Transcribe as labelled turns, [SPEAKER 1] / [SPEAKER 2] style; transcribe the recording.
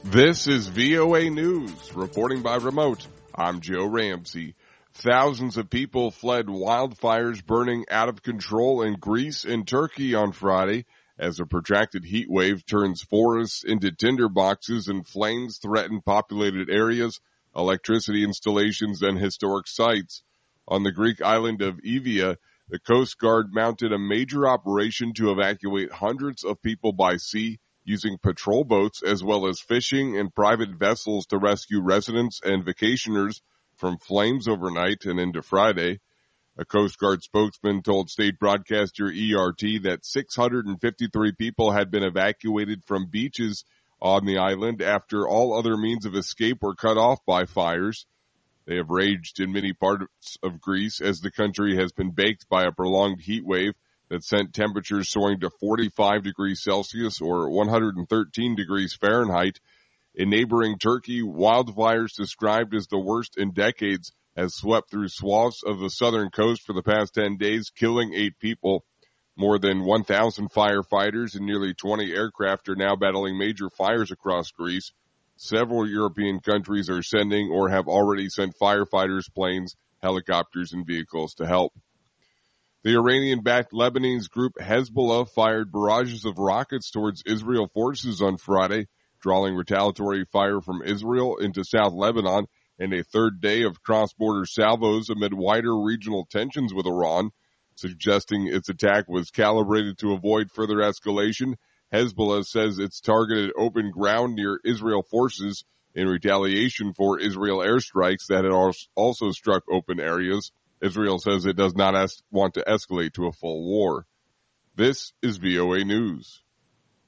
[SPEAKER 1] This is VOA News, reporting by remote. I'm Joe Ramsey. Thousands of people fled wildfires burning out of control in Greece and Turkey on Friday as a protracted heat wave turns forests into tinderboxes and flames threaten populated areas, electricity installations, and historic sites. On the Greek island of Evia, the Coast Guard mounted a major operation to evacuate hundreds of people by sea, using patrol boats as well as fishing and private vessels to rescue residents and vacationers from flames overnight and into Friday. A Coast Guard spokesman told state broadcaster ERT that 653 people had been evacuated from beaches on the island after all other means of escape were cut off by fires. They have raged in many parts of Greece as the country has been baked by a prolonged heat wave that sent temperatures soaring to 45 degrees Celsius or 113 degrees Fahrenheit. In neighboring Turkey, wildfires described as the worst in decades has swept through swaths of the southern coast for the past 10 days, killing 8 people. More than 1,000 firefighters and nearly 20 aircraft are now battling major fires across Greece. Several European countries are sending or have already sent firefighters, planes, helicopters, and vehicles to help. The Iranian-backed Lebanese group Hezbollah fired barrages of rockets towards Israel forces on Friday, drawing retaliatory fire from Israel into South Lebanon and a third day of cross-border salvos amid wider regional tensions with Iran, suggesting its attack was calibrated to avoid further escalation. Hezbollah says it's targeted open ground near Israel forces in retaliation for Israel airstrikes that had also struck open areas. Israel says it does not want to escalate to a full war. This is VOA News.